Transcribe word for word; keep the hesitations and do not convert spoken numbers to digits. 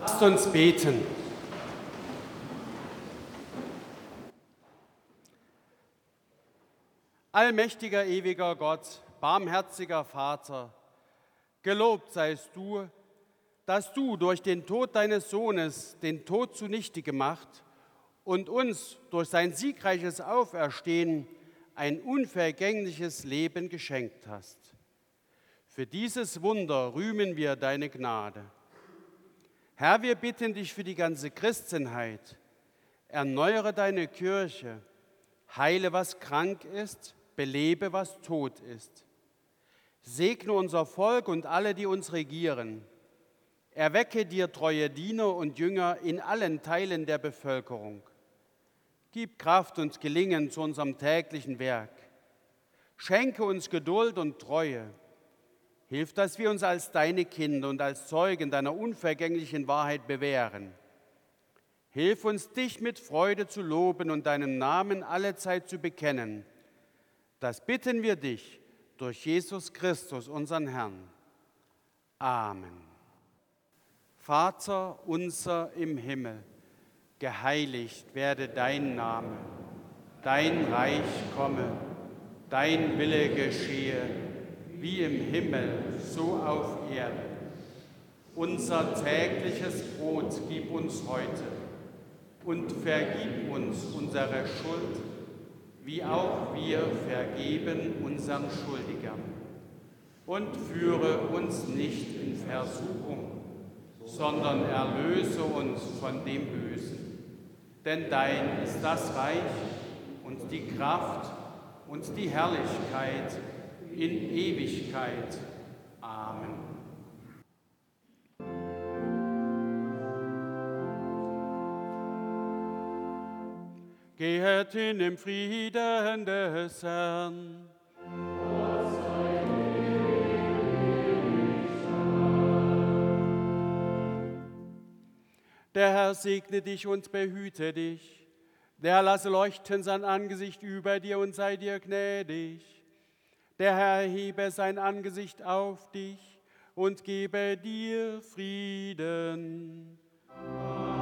Lasst uns beten. Allmächtiger, ewiger Gott, barmherziger Vater, gelobt seist du, dass du durch den Tod deines Sohnes den Tod zunichte gemacht und uns durch sein siegreiches Auferstehen ein unvergängliches Leben geschenkt hast. Für dieses Wunder rühmen wir deine Gnade. Herr, wir bitten dich für die ganze Christenheit. Erneuere deine Kirche, heile, was krank ist, belebe, was tot ist. Segne unser Volk und alle, die uns regieren. Erwecke dir treue Diener und Jünger in allen Teilen der Bevölkerung. Gib Kraft und Gelingen zu unserem täglichen Werk. Schenke uns Geduld und Treue. Hilf, dass wir uns als deine Kinder und als Zeugen deiner unvergänglichen Wahrheit bewähren. Hilf uns, dich mit Freude zu loben und deinen Namen allezeit zu bekennen. Das bitten wir dich durch Jesus Christus, unseren Herrn. Amen. Vater unser im Himmel, geheiligt werde dein Name, dein Reich komme, dein Wille geschehe, wie im Himmel, so auf Erden. Unser tägliches Brot gib uns heute und vergib uns unsere Schuld, wie auch wir vergeben unseren Schuldigern. Und führe uns nicht in Versuchung, sondern erlöse uns von dem Bösen. Denn dein ist das Reich und die Kraft und die Herrlichkeit in Ewigkeit. Amen. Gehet in dem Frieden des Herrn. Der Herr segne dich und behüte dich. Der Herr lasse leuchten sein Angesicht über dir und sei dir gnädig. Der Herr erhebe sein Angesicht auf dich und gebe dir Frieden. Amen.